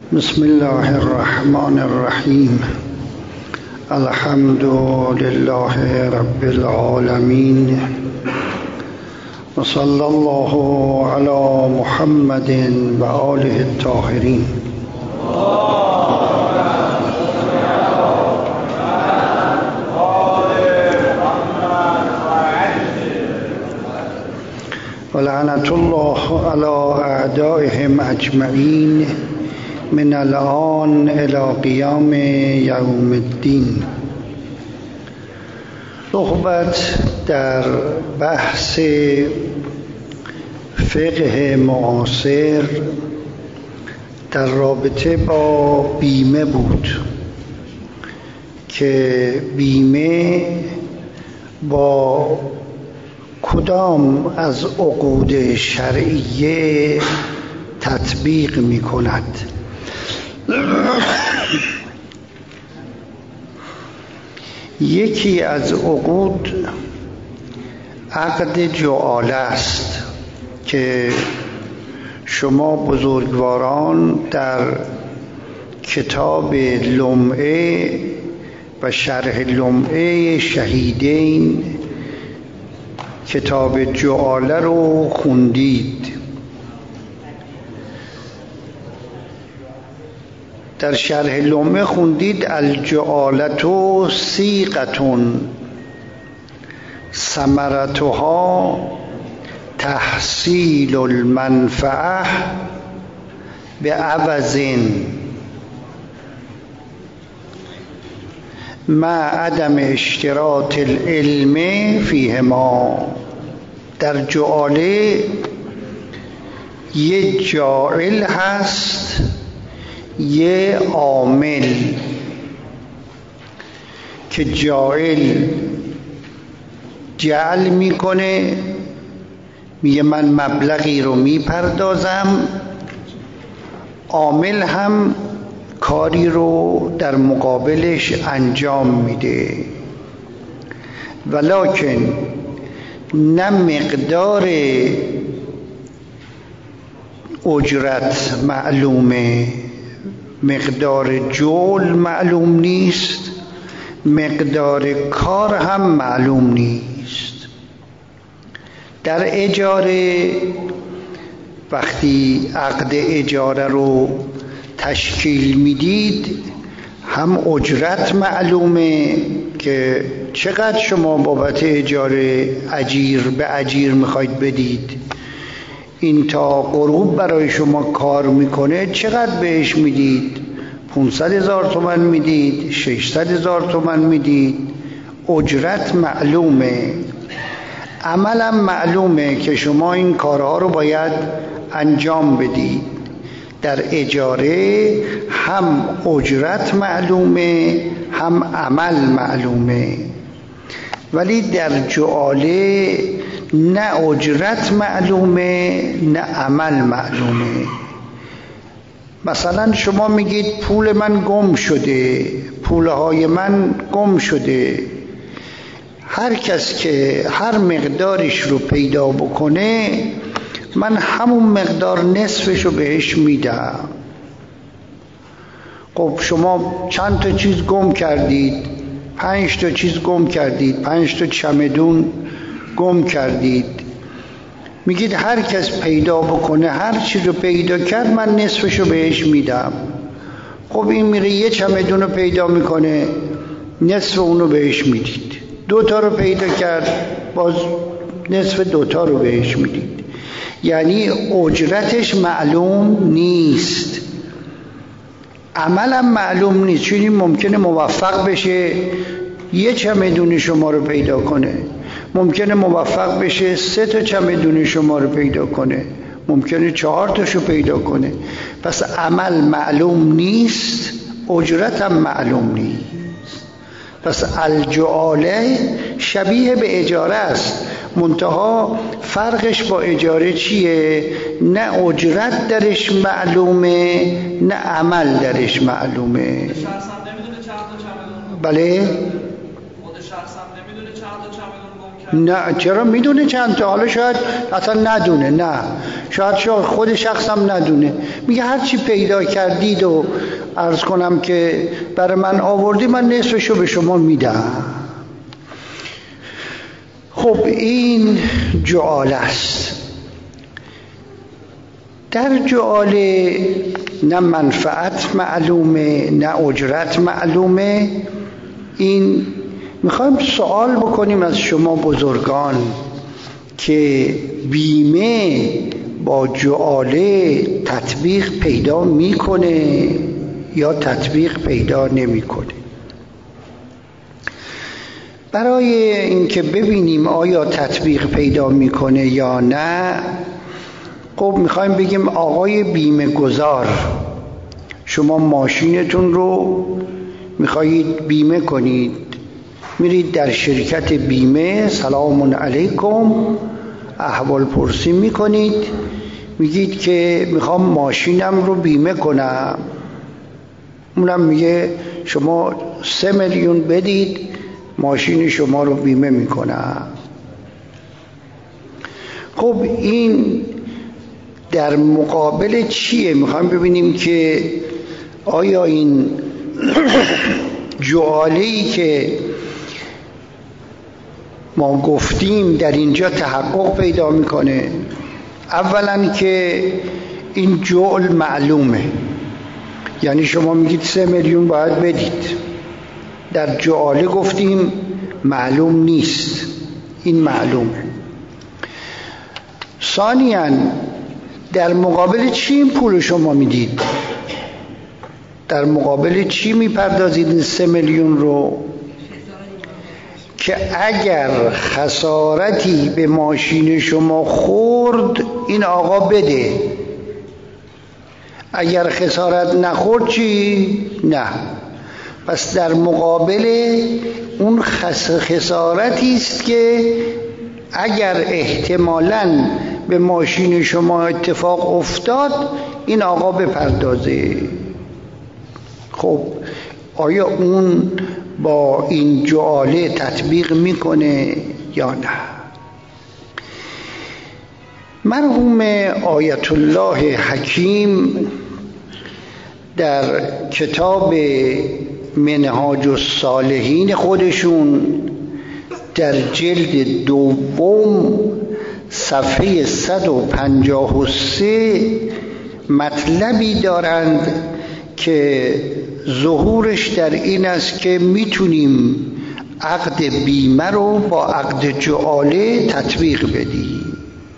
بسم الله الرحمن الرحیم. الحمد لله رب العالمین و صلی الله علی محمد و آله الطاهرین. و لعنت الله علی اعدائهم اجمعین من الان الی قیام یوم الدین. صحبت در بحث فقه معاصر در رابطه با بیمه بود که بیمه با کدام از عقود شرعیه تطبیق می کند. یکی از عقود عقد جعاله است که شما بزرگواران در کتاب لمعه و شرح لمعه شهیدین کتاب جعاله رو خوندید. در شرح لمعه خوندید الجعالة صیغة ثمرتها تحصیل المنفعه بعوض مع عدم اشتراط العلم فیهما. در جعاله یه جاعل هست، یه عامل که جاعل جعل میکنه، میگه من مبلغی رو میپردازم، عامل هم کاری رو در مقابلش انجام میده، ولکن نه مقدار اجرت معلومه، مقدار جول معلوم نیست، مقدار کار هم معلوم نیست. در اجاره وقتی عقد اجاره رو تشکیل میدید هم اجرت معلومه که چقدر شما بابت اجاره اجیر به اجیر میخواید بدید، این تا غروب برای شما کار میکنه چقدر بهش میدید، 500,000 تومان میدید، 600,000 تومان میدید. اجرت معلومه، عملا معلومه که شما این کارها رو باید انجام بدید. در اجاره هم اجرت معلومه هم عمل معلومه، ولی در جعاله نه اجرت معلومه نه عمل معلومه. مثلا شما میگید پول من گم شده، پولهای من گم شده. هر کس که هر مقدارش رو پیدا بکنه من همون مقدار نصفش رو بهش میدم. خب شما چند تا چیز گم کردید؟ 5 تا چیز گم کردید، 5 تا چمدون گم کردید. میگید هر کس پیدا بکنه، هر چیز رو پیدا کرد من نصفش رو بهش میدم. خب این میره یه چمدون رو پیدا میکنه، نصف اونو بهش میدید. 2 تا رو پیدا کرد، باز نصف 2 تا رو بهش میدید. یعنی اجرتش معلوم نیست، عملم معلوم نیست. چون این ممکنه موفق بشه یه چمدون شما رو پیدا کنه، ممکنه موفق بشه 3 تا چمدون شما رو پیدا کنه، ممکنه 4 تاشو پیدا کنه. پس عمل معلوم نیست، اجرت هم معلوم نیست. پس الجعاله شبیه به اجاره است، منتها فرقش با اجاره چیه؟ نه اجرت درش معلومه نه عمل درش معلومه. شخص هم نمیدونه چند تا چمدون. بله؟ خود شخص هم نمیدونه چند تا چمدون نه چرا میدونه چند تا، حالا شاید اصلا ندونه، نه شاید خود شخصم ندونه، میگه هر چی پیدا کردید و عرض کنم که برای من آوردی من نصفشو به شما میدم. خب این جعاله است. در جعاله نه منفعت معلومه نه اجرت معلومه. این میخوایم سوال بکنیم از شما بزرگان که بیمه با جعاله تطبیق پیدا میکنه یا تطبیق پیدا نمیکنه؟ برای اینکه ببینیم آیا تطبیق پیدا میکنه یا نه، خب میخوایم بگیم آقای بیمه گذار، شما ماشینتون رو میخواهید بیمه کنید، میرید در شرکت بیمه، سلام علیکم، احوال پرسی میکنید، میگید که میخوام ماشینم رو بیمه کنم. اونم میگه شما 3 میلیون بدید ماشین شما رو بیمه میکنم. خب این در مقابل چیه؟ میخوایم ببینیم که آیا این جعاله‌ای که ما گفتیم در اینجا تحقق پیدا میکنه. اولا که این جعل معلومه، یعنی شما میگید 3 میلیون باید بدید. در جعاله گفتیم معلوم نیست، این معلومه. ثانیاً در مقابل چی این پول شما میدید؟ در مقابل چی میپردازید این 3 میلیون رو؟ که اگر خسارتی به ماشین شما خورد این آقا بده، اگر خسارت نخورد چی؟ نه. پس در مقابل اون خسارتی است که اگر احتمالاً به ماشین شما اتفاق افتاد این آقا بپردازه. خب آیا اون با این جعاله تطبیق میکنه یا نه؟ مرحوم آیت الله حکیم در کتاب منهاج الصالحین خودشون در جلد 2 صفحه 153 مطلبی دارند که ظهورش در این است که میتونیم عقد بیمه رو با عقد جعاله تطبیق بدیم،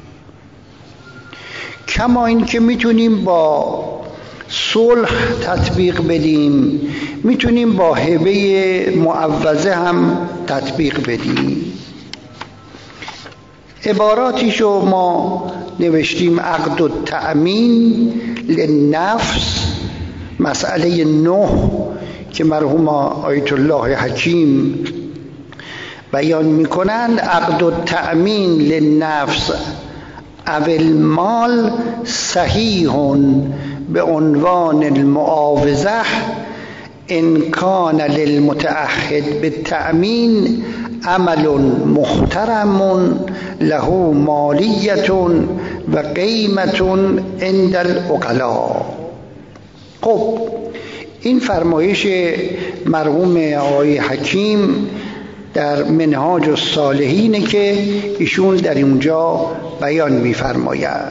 کما این که میتونیم با صلح تطبیق بدیم، میتونیم با هبه معوضه هم تطبیق بدیم. عباراتیشو ما نوشتیم: عقد التأمین للنفس، مسئله 9 که مرحوم آیت الله حکیم بیان میکنند: عقد التأمین للنفس او المال صحیح به عنوان المعاوضه ان کان للمتعهد بالتأمین عمل محترم له مالیت و قیمت عند العقلاء. خب این فرمایش مرحوم آقای حکیم در منهاج الصالحینه که ایشون در اونجا بیان می‌فرماید.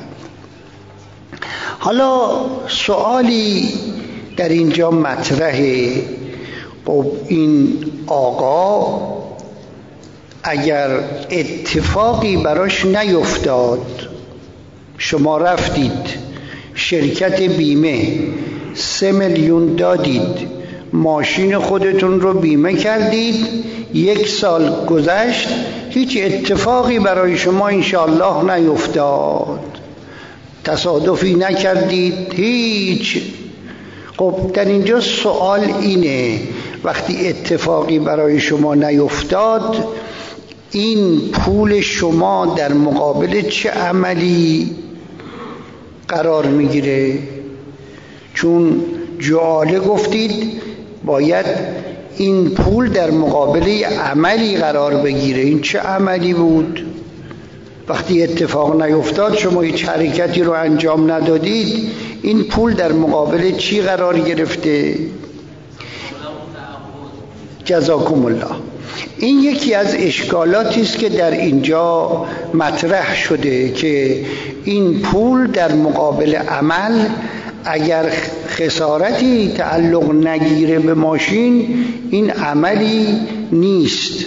حالا سوالی در اینجا مطرحه: خب این آقا اگر اتفاقی براش نیفتاد، شما رفتید شرکت بیمه 3 میلیون دادید، ماشین خودتون رو بیمه کردید، 1 سال گذشت، هیچ اتفاقی برای شما انشاءالله نیفتاد، تصادفی نکردید، هیچ. خب در اینجا سوال اینه: وقتی اتفاقی برای شما نیفتاد، این پول شما در مقابل چه عملی قرار میگیره؟ چون جعاله گفتید باید این پول در مقابل عملی قرار بگیره. این چه عملی بود؟ وقتی اتفاق نیفتاد، شما هیچ حرکتی رو انجام ندادید، این پول در مقابل چی قرار گرفته؟ جزاکم الله. این یکی از اشکالاتی است که در اینجا مطرح شده که این پول در مقابل عمل اگر خسارتی تعلق نگیره به ماشین، این عملی نیست.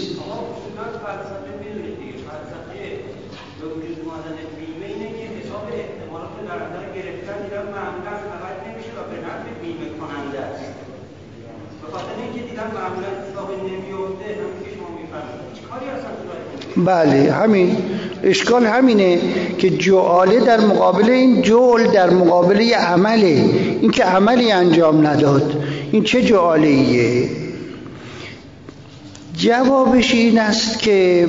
بله، همین اشکال همینه که جعاله در مقابل این جعل در مقابل عمله. این که عملی انجام نداد، این چه جعاله‌ایه؟ جوابش این است که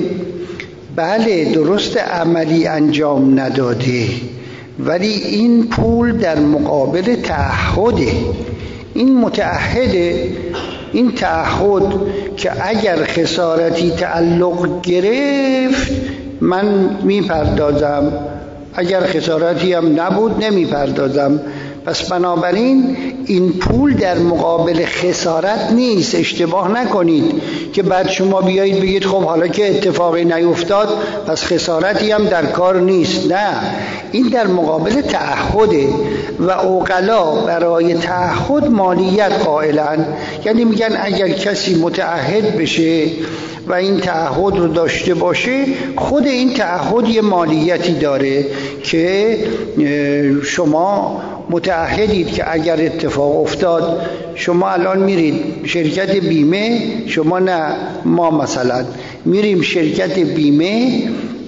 بله درست عملی انجام نداده، ولی این پول در مقابل تعهده. این متعهده، این تعهد که اگر خسارتی تعلق گرفت من میپردازم، اگر خسارتی هم نبود نمیپردازم. پس بنابراین این پول در مقابل خسارت نیست. اشتباه نکنید که بعد شما بیایید بگید خب حالا که اتفاقی نیفتاد پس خسارتی هم در کار نیست. نه، این در مقابل تعهده و عقلا برای تعهد مالیت قائلن. یعنی میگن اگر کسی متعهد بشه و این تعهد رو داشته باشه، خود این تعهد یه مالیتی داره که شما متعهدید که اگر اتفاق افتاد، شما الان میرید شرکت بیمه، شما نه، ما مثلا میریم شرکت بیمه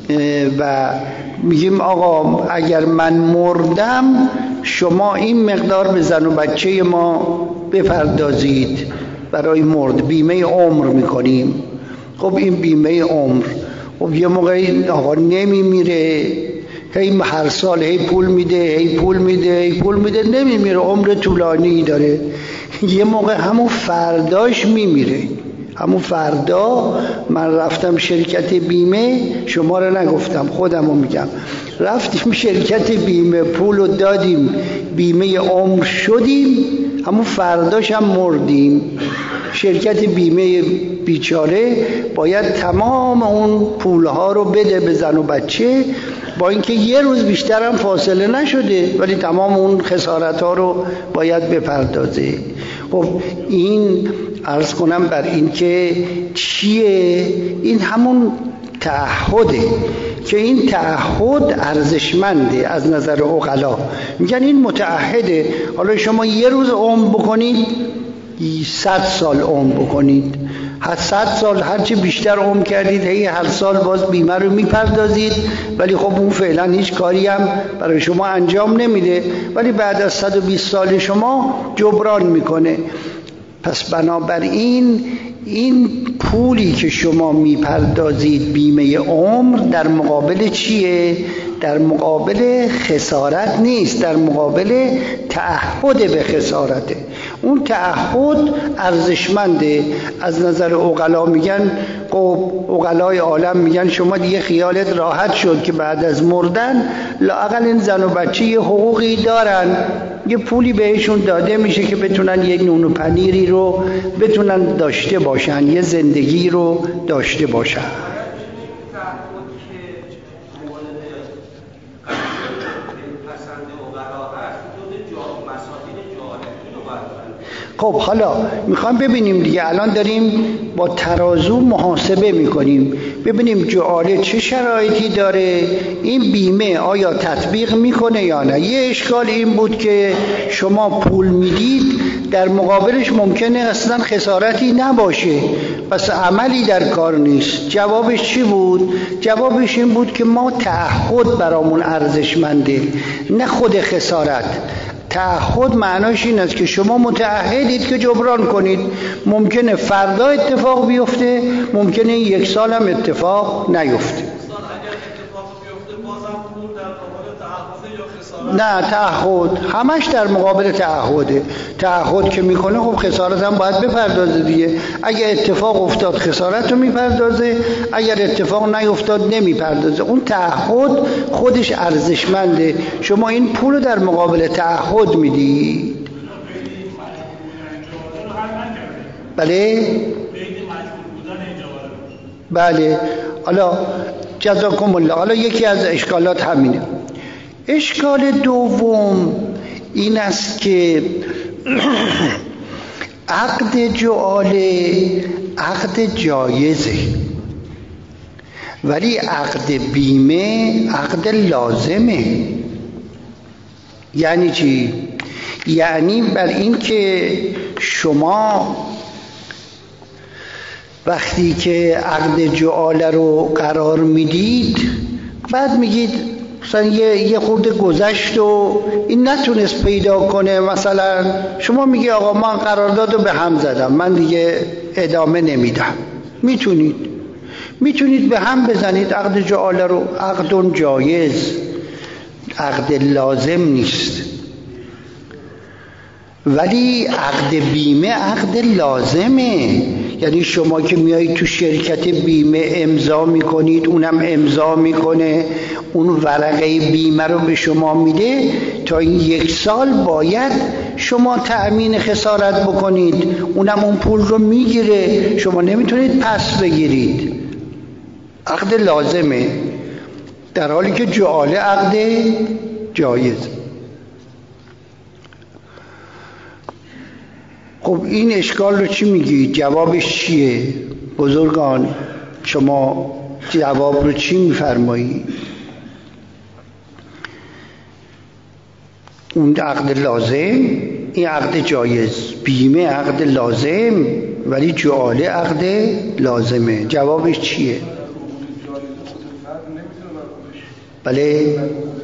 و میگیم آقا اگر من مردم شما این مقدار به زن و بچه ما بپردازید برای مرد، بیمه عمر میکنیم. خب این بیمه عمر، خب یه موقعی آقا نمیمیره، هی هر سال هی پول میده، هی پول میده، هی پول میده، نمیمیره، عمر طولانی داره. یه موقع همون فرداش میمیره. همون فردا من رفتم شرکت بیمه، شما رو نگفتم خودم رو میگم، رفتیم شرکت بیمه، پول رو دادیم، بیمه عمر شدیم، همون فرداش هم مردیم. شرکت بیمه بیچاره باید تمام اون پولها رو بده به زن و بچه، با اینکه یه روز بیشتر هم فاصله نشده، ولی تمام اون خسارت ها رو باید بپردازه. خب این عرض کنم بر این که چیه؟ این همون تعهده که این تعهد ارزشمنده از نظر عقلا. میگن این متعهده، حالا شما یه روز عمر بکنید 100 سال عمر بکنید، 100 سال هرچی بیشتر عمر کردید هی هر سال باز بیمه رو میپردازید، ولی خب اون فعلا هیچ کاری هم برای شما انجام نمیده، ولی بعد از 120 سال شما جبران میکنه. پس بنابراین این پولی که شما میپردازید بیمه عمر در مقابل چیه؟ در مقابل خسارت نیست، در مقابل تعهد به خسارته. اون تعهد ارزشمنده از نظر عقلا. میگن عقلای عالم میگن شما دیگه خیالت راحت شد که بعد از مردن لااقل این زن و بچه یه حقوقی دارن، یه پولی بهشون داده میشه که بتونن یک نون و پنیری رو بتونن داشته باشن، یه زندگی رو داشته باشن. خب حالا میخوام ببینیم دیگه، الان داریم با ترازو محاسبه میکنیم، ببینیم جعاله چه شرایطی داره، این بیمه آیا تطبیق میکنه یا نه. یه اشکال این بود که شما پول میدید، در مقابلش ممکنه اصلا خسارتی نباشه، پس عملی در کار نیست. جوابش چی بود؟ جوابش این بود که ما تعهد برامون ارزشمنده، نه خود خسارت. تعهد معناش این است که شما متعهدید که جبران کنید. ممکنه فردا اتفاق بیفته، ممکنه یک سال هم اتفاق نیفته. نه تعهد همش در مقابل تعهده. تعهد که میکنه خب خسارت هم باید بپردازه دیگه. اگر اتفاق افتاد خسارت رو میپردازه، اگر اتفاق نیفتاد نمیپردازه. اون تعهد خودش ارزشمنده. شما این پول رو در مقابل تعهد میدید. بله بله. حالا جزاکم الله. حالا یکی از اشکالات همینه. اشکال دوم این است که عقد جعاله عقد جایزه، ولی عقد بیمه عقد لازمه. یعنی چی؟ یعنی بر این که شما وقتی که عقد جعاله رو قرار میدید، بعد میگید مثلا یه خورده گذشت و این نتونست پیدا کنه، مثلا شما میگی آقا من قرارداد رو به هم زدم، من دیگه ادامه نمیدم. میتونید به هم بزنید عقد جعاله رو. عقد جایز، عقد لازم نیست. ولی عقد بیمه عقد لازمه. یعنی شما که میایید تو شرکت بیمه امضا میکنید، اونم امضا میکنه، اون ورقه بیمه رو به شما میده، تا این 1 سال باید شما تأمین خسارت بکنید، اونم اون پول رو میگیره، شما نمیتونید پس بگیرید. عقد لازمه، در حالی که جعاله عقد جایز. خب این اشکال رو چی میگی؟ جوابش چیه؟ بزرگان شما جواب رو چی میفرمایی؟ اون عقد لازم، این عقد جایز. بیمه عقد لازم ولی جعاله عقد لازمه. جوابش چیه؟ بله؟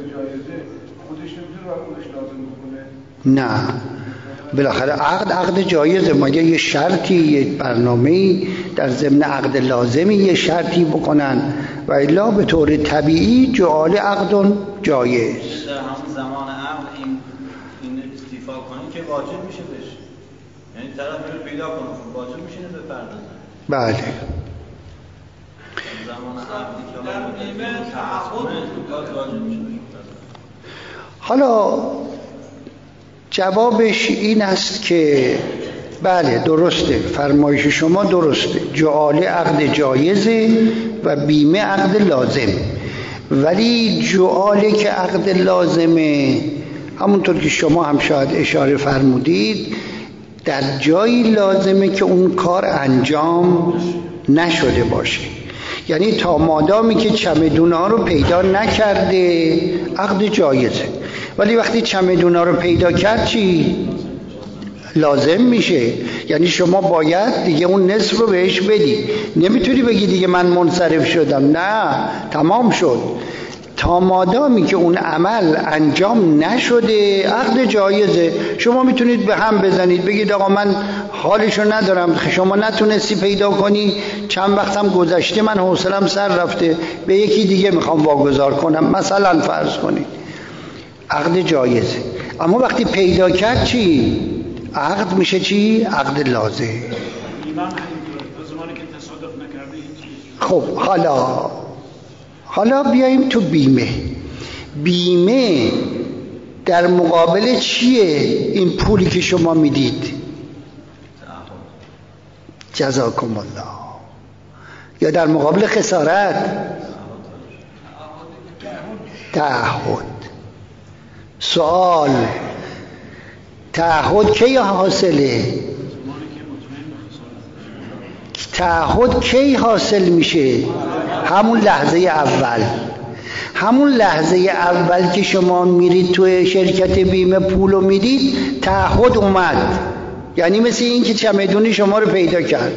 نه، بالاخره عقد جایزه. مگه یه شرطی، یه برنامه‌ای در ضمن عقد لازمی یه شرطی بکنن، و الا به طور طبیعی جعاله عقد جایز. در همون زمان عقد این استیفا کنی که واجب میشه بهش، یعنی طرف میره پیدا کنه، واجب میشه بپردازه. بله. زمان عقدی که در بیمه تعهد واجب میشه. حالا جوابش این است که بله درسته، فرمایش شما درسته، جعاله عقد جایزه و بیمه عقد لازم. ولی جعاله که عقد لازمه، همونطور که شما هم شاید اشاره فرمودید، در جایی لازمه که اون کار انجام نشده باشه. یعنی تا مادامی که چمدونه ها رو پیدا نکرده عقد جایزه، ولی وقتی چمدونه ها رو پیدا کرد چی؟ لازم میشه. یعنی شما باید دیگه اون نصف رو بهش بدی. نمیتونی بگی دیگه من منصرف شدم، نه، تمام شد. تا مادامی که اون عمل انجام نشده عقد جایزه. شما میتونید به هم بزنید، بگید آقا من حالشو ندارم، شما نتونستی پیدا کنی، چند وقتم گذشته، من حوصلم سر رفته، به یکی دیگه میخوام واگذار کنم، مثلا فرض کنید، عقد جایزه. اما وقتی پیدا کرد چی؟ عقد میشه چی؟ عقد لازم. خب حالا بیاییم تو بیمه. بیمه در مقابل چیه این پولی که شما میدید؟ جزاکم الله. یا در مقابل خسارت؟ تعهد. سوال، تعهد کی حاصله؟ تعهد کی حاصل میشه؟ همون لحظه اول. همون لحظه اول که شما میرید توی شرکت بیمه پولو میدید، تعهد اومد. یعنی مثل این که چمدونی شما رو پیدا کرد،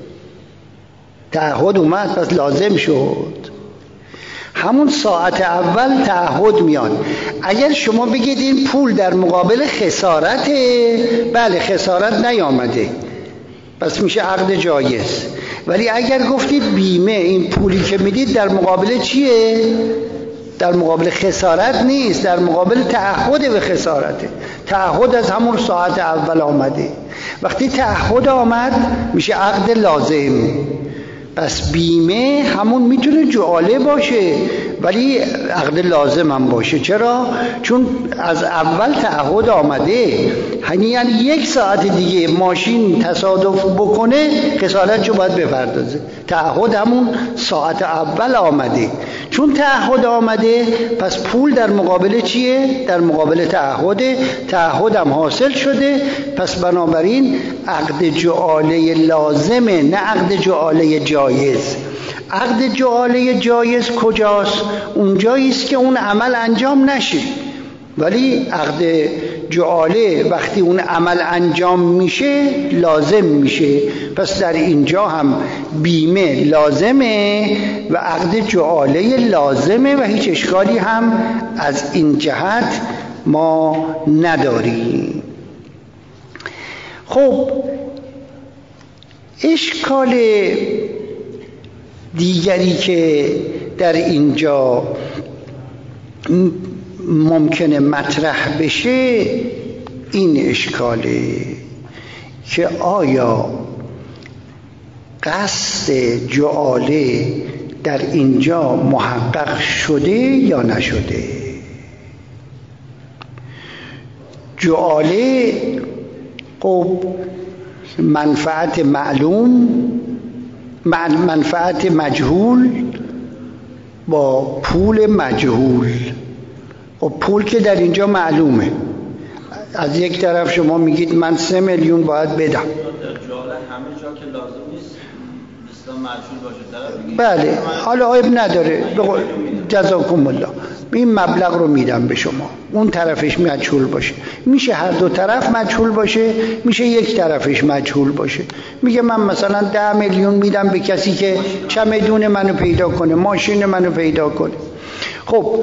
تعهد اومد، پس لازم شد. همون ساعت اول تعهد میاد. اگر شما بگید این پول در مقابل خسارته، بله خسارت نیامده، پس میشه عقد جایز. ولی اگر گفتید بیمه، این پولی که میدید در مقابل چیه؟ در مقابل خسارت نیست، در مقابل تعهد به خسارته. تعهد از همون ساعت اول آمده. وقتی تعهد آمد میشه عقد لازم. پس بیمه همون میتونه جعاله باشه ولی عقد لازم هم باشه. چرا؟ چون از اول تعهد آمده. یعنی 1 ساعت دیگه ماشین تصادف بکنه خسارتشو باید بپردازه. تعهد همون ساعت اول آمده. چون تعهد آمده پس پول در مقابل چیه؟ در مقابل تعهده. تعهد هم حاصل شده. پس بنابراین عقد جعاله لازمه، نه عقد جعاله جایز. عقد جعاله جایز کجاست؟ اونجایی است که اون عمل انجام نشه. ولی عقد جعاله وقتی اون عمل انجام میشه لازم میشه. پس در اینجا هم بیمه لازمه و عقد جعاله لازمه و هیچ اشکالی هم از این جهت ما نداریم. خب اشکال دیگری که در اینجا ممکنه مطرح بشه این اشکاله که آیا قصد جعاله در اینجا محقق شده یا نشده؟ جعاله خب منفعت معلوم، منفعت مجهول با پول مجهول. و پول که در اینجا معلومه. از یک طرف شما میگید من 3 میلیون باید بدم. در جعاله همه جا که لازم نیست اسلام مجهول باشه. طرف بله حالا عیب نداره. جزاکم الله. این مبلغ رو میدم به شما، اون طرفش مجهول باشه. میشه هر دو طرف مجهول باشه، میشه یک طرفش مجهول باشه. میگه من مثلا 10 میلیون میدم به کسی که چمدون منو پیدا کنه، ماشین منو پیدا کنه. خب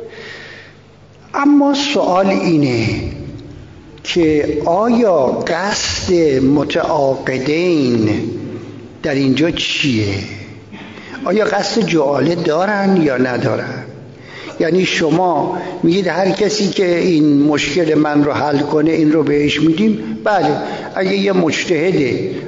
اما سوال اینه که آیا قصد متعاقدین در اینجا چیه؟ آیا قصد جعاله دارن یا ندارن؟ یعنی شما میگید هر کسی که این مشکل من رو حل کنه این رو بهش میدیم. بله اگه یه مجتهد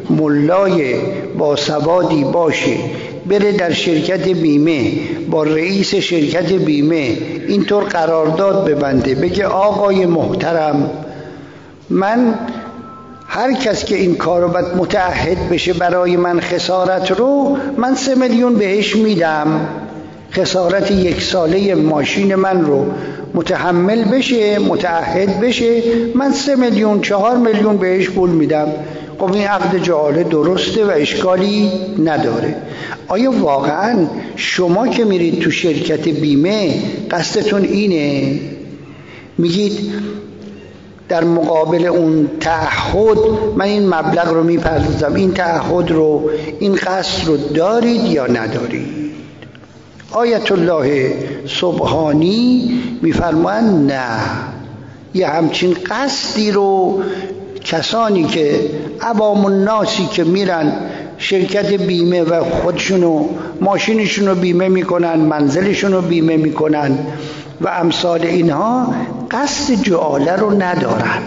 ملای باسوادی باشه بره در شرکت بیمه با رئیس شرکت بیمه اینطور قرارداد ببنده، بگه آقای محترم من هر کس که این کارو باید متعهد بشه برای من خسارت رو، من 3 میلیون بهش میدم، خسارت 1 ساله ماشین من رو متحمل بشه، متعهد بشه، من 3 میلیون 4 میلیون بهش پول میدم. خب این عقد جعاله درسته و اشکالی نداره. آیا واقعا شما که میرید تو شرکت بیمه قصدتون اینه؟ میگید در مقابل اون تعهد من این مبلغ رو میپردازم، این تعهد رو، این قصد رو دارید یا ندارید؟ آیت الله سبحانی میفرمایند نه، یه همچین قصدی رو کسانی که عوام الناسی که میرن شرکت بیمه و خودشونو ماشینشونو بیمه میکنن، منزلشونو بیمه میکنن و امثال اینها، قصد جعاله رو ندارن.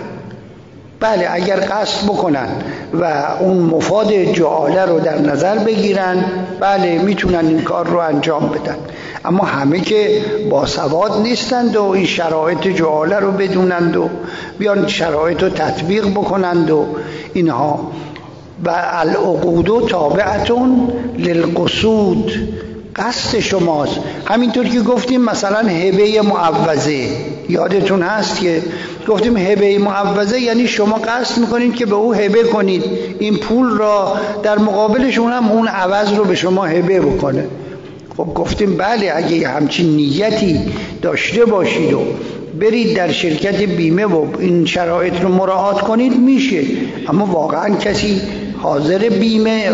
بله اگر قصد بکنن و اون مفاد جعاله رو در نظر بگیرن، بله میتونن این کار رو انجام بدن. اما همه که باسواد نیستند و این شرایط جعاله رو بدونند و بیان شرایط رو تطبیق بکنند و اینها. و العقود تابعتون للقصود، قصد شماست. همینطور که گفتیم مثلا هبه معوضه، یادتون هست که گفتیم هبه معوضه یعنی شما قصد میکنید که به او هبه کنید این پول را، در مقابلش اونم اون عوض رو به شما هبه بکنه. خب گفتیم بله اگه همچین نیتی داشته باشید و برید در شرکت بیمه و این شرایط رو مراعات کنید میشه. اما واقعا کسی حاضر بیمه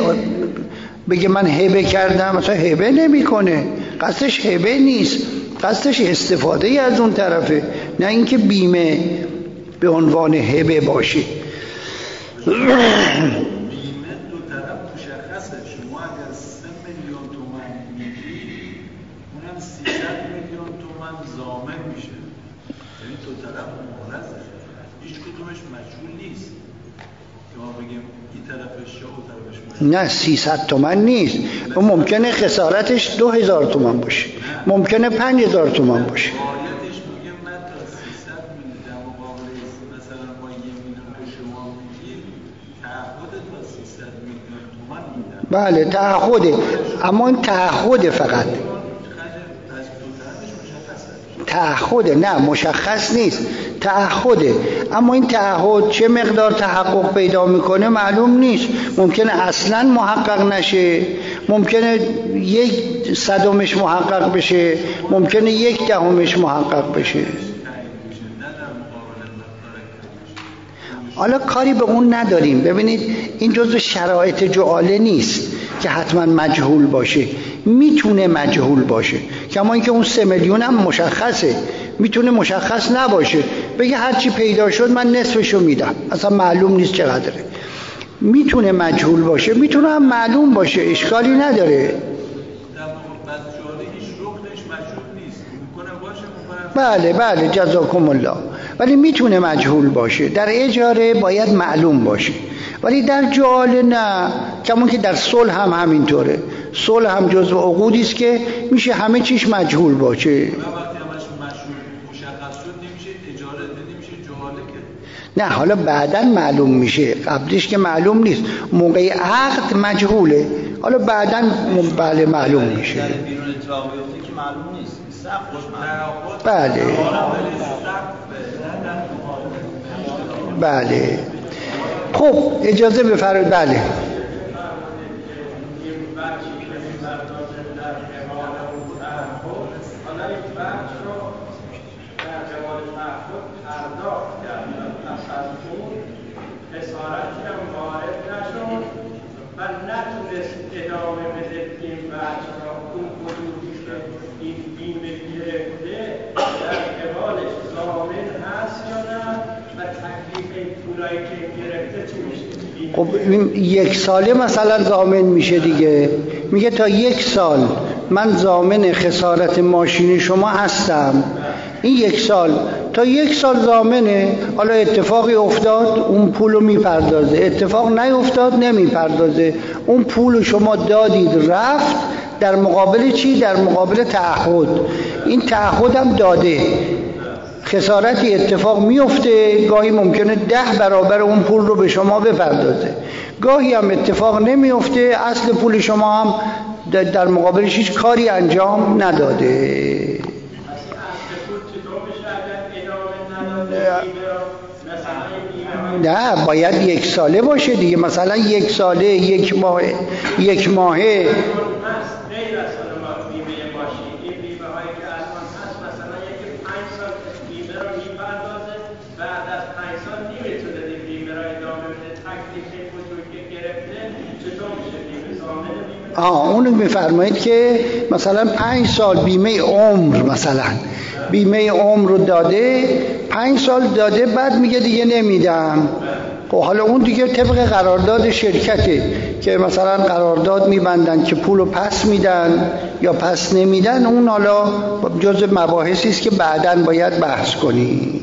بگه من هبه کردم؟ مثلا هبه نمی کنه، قصدش هبه نیست، قصدش استفاده از اون طرفه، نه اینکه بیمه به عنوان هبه باشه. بیمه دو طرف مشخصه. شما اگر 3 میلیون تومان میگی اونم 300 میلیون تومان ضامن میشه، یعنی دو طرف مورزه، هیچ کدومش مجهول نیست که ما بگیم این طرفش یا اون طرفش. نه 300 تومن نیست، اون ممکنه خسارتش 2000 تومن باشه، ممکنه 5000 تومن باشه. آیتش میگه من تا 300 میلیون در مقابل مثلا با 1 میلیون که شما میگید تعهد تا 300 میلیون تومن میدن. بله تعهده، اما این تعهده فقط تعهده، نه مشخص نیست، تعهده. اما این تعهد چه مقدار تحقق پیدا میکنه معلوم نیست، ممکنه اصلا محقق نشه، ممکنه 1/100 محقق بشه، ممکنه 1/10 محقق بشه. حالا کاری به اون نداریم. ببینید این جزو شرایط جعاله نیست که حتما مجهول باشه، میتونه مجهول باشه، کما اینکه اون 3 میلیون هم مشخصه، میتونه مشخص نباشه، بگه هرچی پیدا شد من نصفشو میدم، اصلا معلوم نیست چقدره. میتونه مجهول باشه، میتونه هم معلوم باشه، اشکالی نداره. بله بله جزاکم الله. ولی میتونه مجهول باشه. در اجاره باید معلوم باشه، ولی در جعاله نه. کمون که در صلح هم همینطوره، صلح هم جزو عقودی است که میشه همه چیش مجهول باشه. نه حالا بعداً معلوم میشه، قبلش که معلوم نیست، موقع عقد مجهوله، حالا بعداً بله معلوم میشه. در بیرون اتفاق بیفته که معلوم نیست، سقفش معلوم. بله بله. خب اجازه بفرمایید. بله خب این 1 ساله مثلا ضامن میشه دیگه، میگه تا 1 سال من ضامن خسارت ماشین شما هستم، این 1 سال تا 1 سال ضامنه. حالا اتفاقی افتاد اون پولو میپردازه، اتفاق نیفتاد نمیپردازه، اون پولو شما دادید رفت، در مقابل چی؟ در مقابل تعهد. این تعهد هم داده، خسارتی اتفاق میفته، گاهی ممکنه 10 برابر اون پول رو به شما بپردازه، گاهی هم اتفاق نمیفته، اصل پول شما هم در مقابلش هیچ کاری انجام نداده. نه باید 1 ساله باشه دیگه، مثلا 1 ساله، 1 ماهه، 1 ماهه. اونو میفرمایید که مثلا 5 سال بیمه عمر، مثلا بیمه عمر رو داده، 5 سال داده، بعد میگه دیگه نمیدم. خب حالا اون دیگه طبق قرارداد شرکته که مثلا قرارداد میبندن که پولو پس میدن یا پس نمیدن، اون حالا جزء مباحثی است که بعداً باید بحث کنی.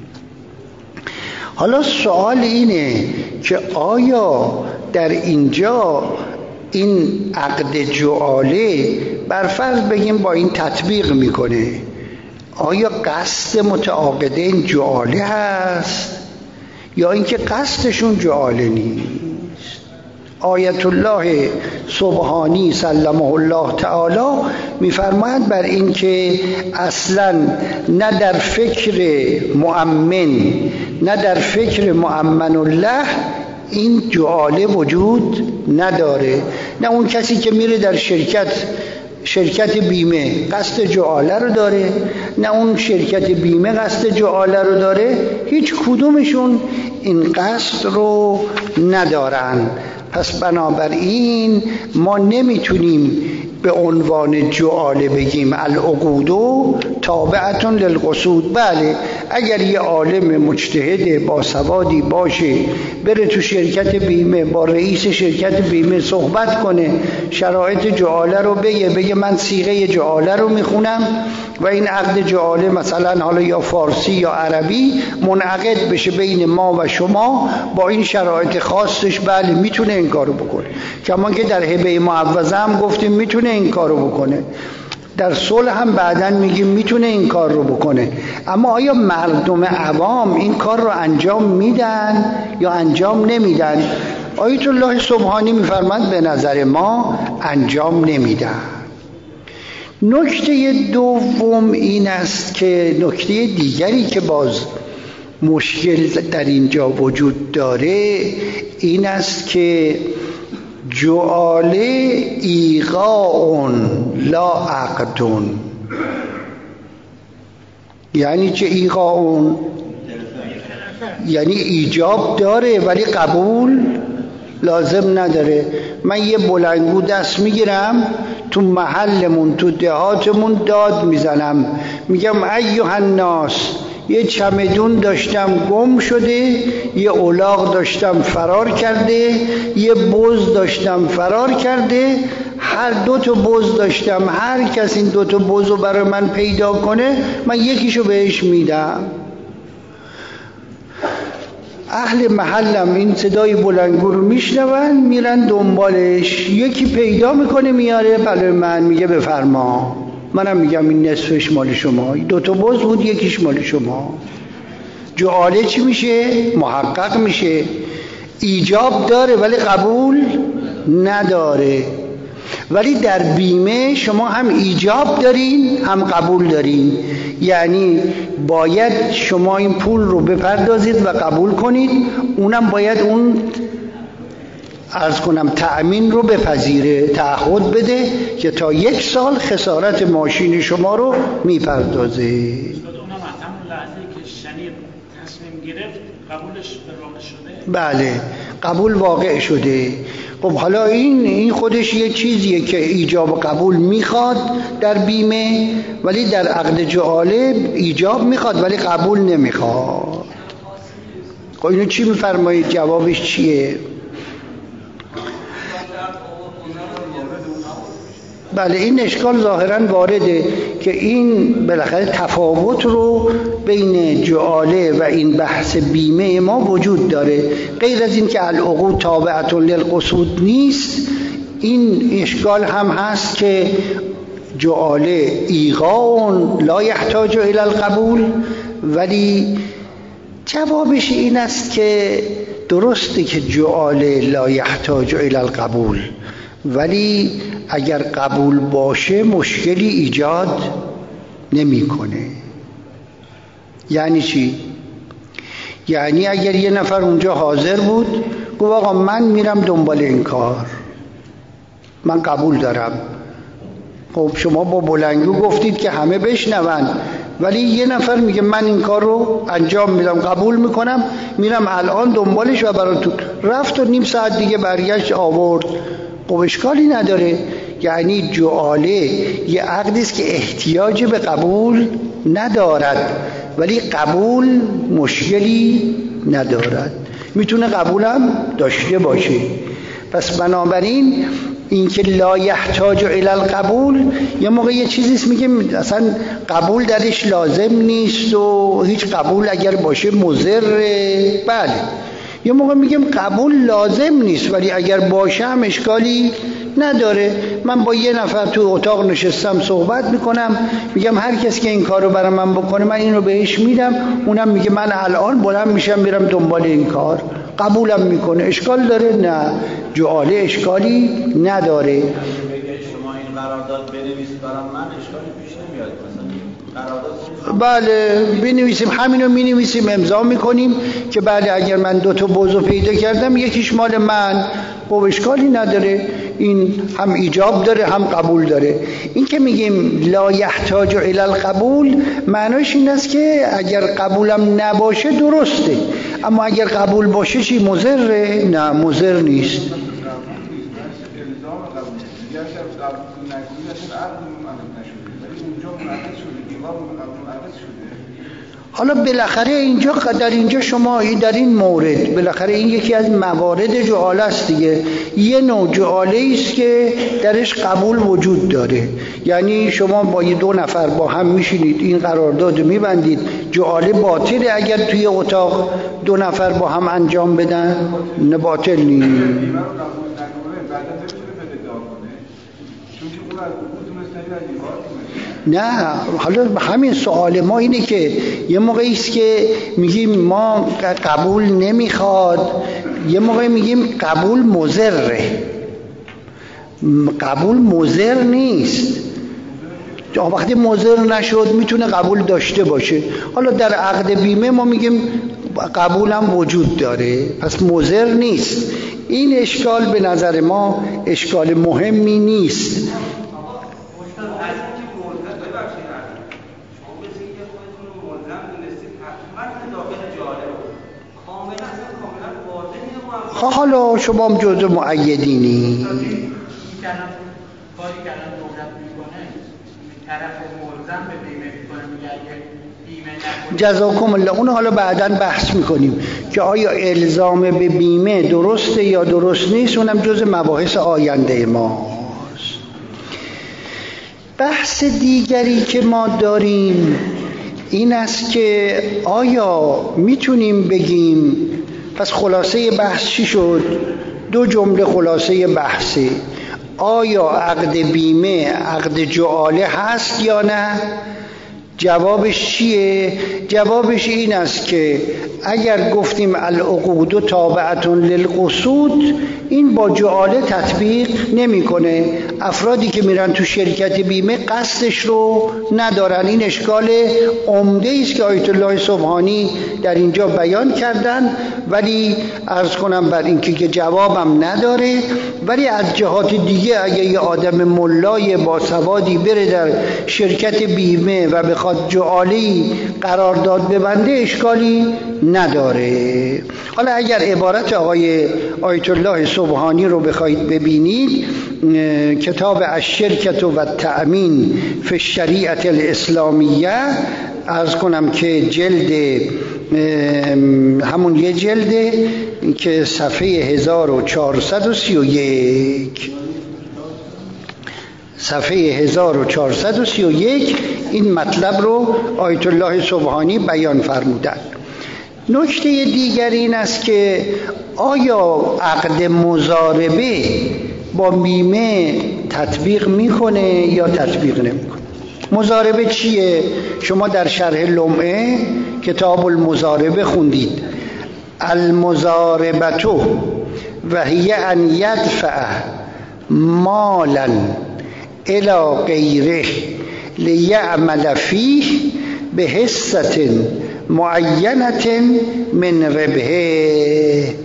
حالا سوال اینه که آیا در اینجا این عقد جعاله برفرض بگیم با این تطبیق میکنه، آیا قصد متعاقدین جعاله هست یا اینکه قصدشون جعاله نیست؟ آیت الله سبحانی سلمه الله تعالی میفرماید بر این که اصلا نه در فکر مؤمن نه در فکر مؤمن الله این جعاله وجود نداره. نه اون کسی که میره در شرکت بیمه قصد جعاله رو داره، نه اون شرکت بیمه قصد جعاله رو داره، هیچ کدومشون این قصد رو ندارن. پس بنابراین ما نمیتونیم به عنوان جعاله بگیم العقود تابعة للقصود. بله اگر یه عالم مجتهد باسوادی باشه بره تو شرکت بیمه با رئیس شرکت بیمه صحبت کنه، شرایط جعاله رو بگه من صیغه جعاله رو میخونم و این عقد جعاله مثلا حالا یا فارسی یا عربی منعقد بشه بین ما و شما با این شرایط خاصش، بله میتونه این کارو بکنه. کما که در هبه معوضه هم گفتیم میتونه این کارو بکنه، در صلح هم بعداً میگیم میتونه این کار رو بکنه. اما آیا مردم عوام این کار رو انجام میدن یا انجام نمیدن؟ آیت الله سبحانی میفرماند به نظر ما انجام نمیدن. نکته دوم این است که نکته دیگری که باز مشکل در اینجا وجود داره این است که جعاله ایقاع لا عقد. یعنی چه ایقاع؟ یعنی ایجاب داره ولی قبول لازم نداره. من یه بلنگو دست میگیرم تو محلمون تو دهاتمون داد میزنم، میگم ایها الناس یه چمدون داشتم گم شده، یه الاغ داشتم فرار کرده، یه بز داشتم فرار کرده، هر دو تا بز داشتم، هر کس این دو تا بز رو برای من پیدا کنه من یکیشو بهش میدم. اهل محلم این صدای بلندگو رو میشنون میرن دنبالش، یکی پیدا میکنه میاره برای من میگه بفرما، منم میگم این نصفش مال شما، دو تا بز بود یکیش مال شما. جعاله چی میشه؟ محقق میشه، ایجاب داره ولی قبول نداره. ولی در بیمه شما هم ایجاب دارین هم قبول دارین، یعنی باید شما این پول رو بپردازید و قبول کنید، اونم باید اون عرض کنم تأمین رو بپذیره، تعهد بده که تا 1 سال خسارت ماشین شما رو میپردازه. اونم همون لحظه که شنید تصمیم گرفت قبولش واقع شده؟ بله قبول واقع شده. خب حالا این خودش یک چیزیه که ایجاب و قبول میخواد در بیمه، ولی در عقد جعاله ایجاب میخواد ولی قبول نمیخواد. خب اینو چی میفرمایید؟ جوابش چیه؟ بله این اشکال ظاهراً وارده که این بالاخره تفاوت رو بین جعاله و این بحث بیمه ما وجود داره. غیر از این که العقود تابعة للقصود نیست، این اشکال هم هست که جعاله ایقاع لا یحتاج الی القبول، ولی جوابش این است که درسته که جعاله لا یحتاج الی القبول، ولی اگر قبول باشه مشکلی ایجاد نمیکنه. یعنی چی؟ یعنی اگر یه نفر اونجا حاضر بود گفت آقا من میرم دنبال این کار، من قبول دارم، خب شما با بلنگو گفتید که همه بشنون، ولی یه نفر میگه من این کار رو انجام میدم، قبول میکنم، میرم الان دنبالش و براتون رفت و نیم ساعت دیگه برگشت آورد، خب اشکالی نداره. یعنی جعاله یه عقدی است که احتیاج به قبول ندارد ولی قبول مشکلی ندارد، میتونه قبولم داشته باشه. پس بنابراین اینکه لا یحتاج الی القبول یه موقع یه چیزیست میگه اصلا قبول درش لازم نیست و هیچ قبول اگر باشه مضره. بله یه موقع میگم قبول لازم نیست ولی اگر باشه هم اشکالی نداره. من با یه نفر تو اتاق نشستم صحبت میکنم، میگم هر کس که این کارو برای من بکنه من اینو بهش میدم، اونم میگه من الان بلند میشم میرم دنبال این کار، قبولم میکنه، اشکال داره؟ نه، جعاله اشکالی نداره. شما این قرارداد بنویسید برای من اشکالی پیش نمیاد مثلا بله بنویسیم، همینو مینویسیم امضا میکنیم که بله اگر من 2 تا بزو پیدا کردم یکیش مال من، خب اشکالی نداره، این هم ایجاب داره هم قبول داره. این که میگیم لا یحتاج الی القبول معناش این است که اگر قبولم نباشه درسته، اما اگر قبول باشه چی مضره؟ نه مضر نیست. حالا بالاخره اینجا در اینجا شما در این مورد بالاخره این یکی از موارد جعاله است دیگه. یه نوع جعاله است که درش قبول وجود داره، یعنی شما با دو نفر با هم میشینید این قرارداد میبندید، جعاله باطله اگر توی اتاق دو نفر با هم انجام بدن؟ نه باطل نیست. نه حالا همین سوال ما اینه که یه موقعی است که میگیم ما قبول نمیخواد، یه موقعی میگیم قبول مضره. قبول مضر نیست، وقتی مضر نشد میتونه قبول داشته باشه. حالا در عقد بیمه ما میگیم قبولم وجود داره، پس مضر نیست. این اشکال به نظر ما اشکال مهمی نیست. حالا شما هم جزء معیدینی. جزاکم الله. اون حالا بعداً بحث میکنیم که آیا الزام به بیمه درسته یا درست نیست، اونم جزء مباحث آینده ماست. بحث دیگری که ما داریم این است که آیا میتونیم بگیم، پس خلاصه بحث چی شد؟ دو جمله خلاصه بحثی. آیا عقد بیمه عقد جعاله هست یا نه؟ جوابش چیه؟ جوابش این است که اگر گفتیم العقود تابعة للقصود، این با جعاله تطبیق نمیکنه. افرادی که میرن تو شرکت بیمه قصدش رو ندارن. این اشکال عمده است که آیت الله سبحانی در اینجا بیان کردن، ولی عرض کنم بر این که جوابم نداره. ولی از جهات دیگه اگه یه آدم ملای با سوادی بره در شرکت بیمه و بخواد جعالی قرارداد ببنده، اشکالی نداره. حالا اگر عبارت آقای آیت الله سبحانی رو بخواید ببینید، کتاب الشرکة و التأمین فی الشریعة الاسلامیه، عرض کنم که جلد همون یه جلده که صفحه 1431 صفحه 1431 این مطلب رو آیت الله سبحانی بیان فرمودند. نکته دیگر این است که آیا عقد مضاربه با بیمه تطبیق میکنه یا تطبیق نمیکنه؟ مضاربه چیه؟ شما در شرح لمعه کتاب المضاربه خوندید. المضاربه و هی ان یدفع مالا الی غیره لیعمل فیه به حصة معینة من ربحه.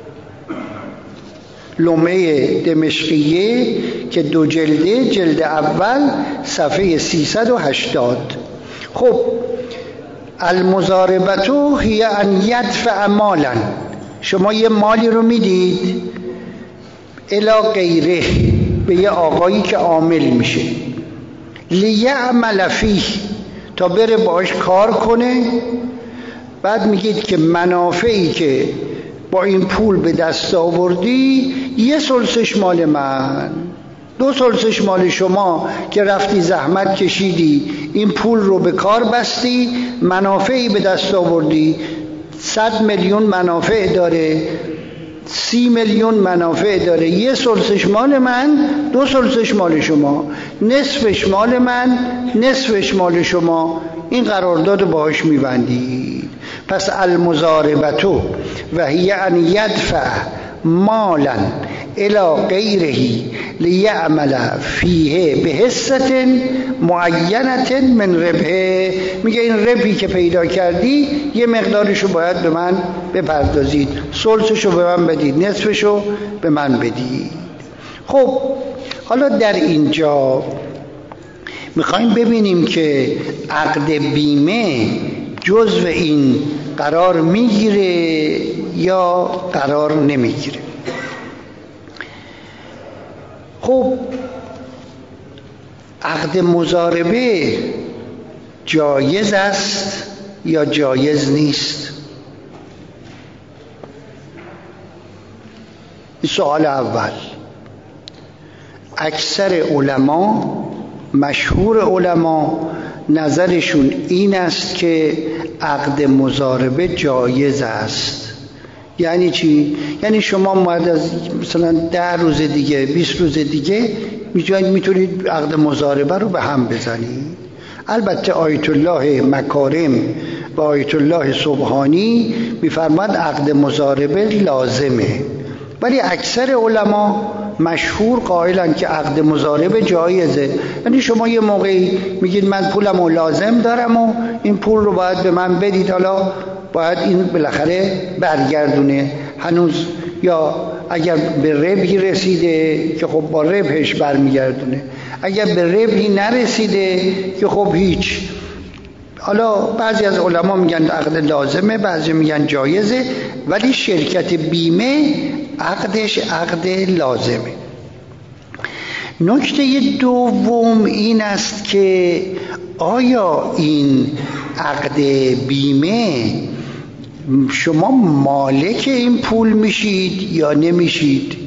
لمعه دمشقیه که دو جلده، جلد اول صفحه 380. خب المضاربه هی ان یدفع مالا، شما یه مالی رو میدید الی غیره، به یه آقایی که عامل میشه، لیعمل فیه، تا بره باش کار کنه. بعد میگید که منافعی که با این پول به دست آوردی، یه ثلثش مال من، دو ثلثش مال شما که رفتی زحمت کشیدی این پول رو به کار بستی، منافعی به دست آوردی. 100 میلیون منافع داره، 30 میلیون منافع داره، یه ثلثش مال من، دو ثلثش مال شما، نصفش مال من، نصفش مال شما. این قرارداد باهاش میبندید. پس المضاربه و هی ان یدفع مالا الی غیره لیعمل فیه به حصة معینة من ربحه، میگه این ربحی که پیدا کردی یه مقدارشو باید به من بپردازید، ثلثشو به من بدید، نصفشو به من بدید. خب حالا در اینجا میخوایم ببینیم که عقد بیمه جزو این قرار میگیره یا قرار نمیگیره. خب عقد مضاربه جایز است یا جایز نیست؟ این سوال اول. اکثر علما، مشهور علما، نظرشون این است که عقد مضاربه جایز است. یعنی چی؟ یعنی شما باید از مثلا 10 روز دیگه 20 روز دیگه میتونید عقد مضاربه رو به هم بزنید. البته آیت الله مکارم و آیت الله سبحانی میفرماد عقد مضاربه لازمه، ولی اکثر علما مشهور قائلن که عقد مضاربه جایزه. یعنی شما یه موقعی میگید من پولمو لازم دارم و این پول رو باید به من بدید، حالا باید این بالاخره برگردونه هنوز، یا اگر به ربحی رسیده که خب با ربحش برمیگردونه، اگر به ربحی نرسیده که خب هیچ. حالا بعضی از علما میگن عقد لازمه، بعضی میگن جایزه، ولی شرکت بیمه عقدش عقد لازمه. نکته دوم این است که آیا این عقد بیمه شما مالک این پول میشید یا نمیشید؟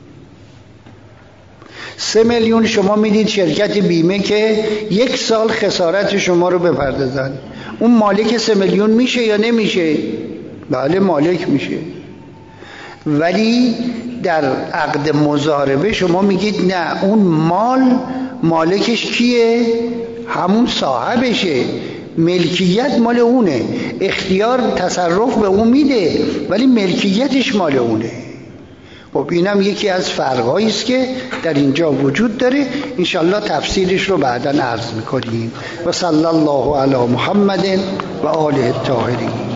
3 میلیون شما میدید شرکت بیمه که 1 سال خسارت شما رو بپردازن، اون مالک 3 میلیون میشه یا نمیشه؟ بله مالک میشه. ولی در عقد مضاربه شما میگید نه، اون مالکش کیه؟ همون صاحبشه، ملکیت مال اونه، اختیار تصرف به اون میده ولی ملکیتش مال اونه. خب اینم یکی از فرقایی است که در اینجا وجود داره. انشالله تفصیلش رو بعداً عرض میکنیم. و صلی الله علی محمد و آله الطاهرین.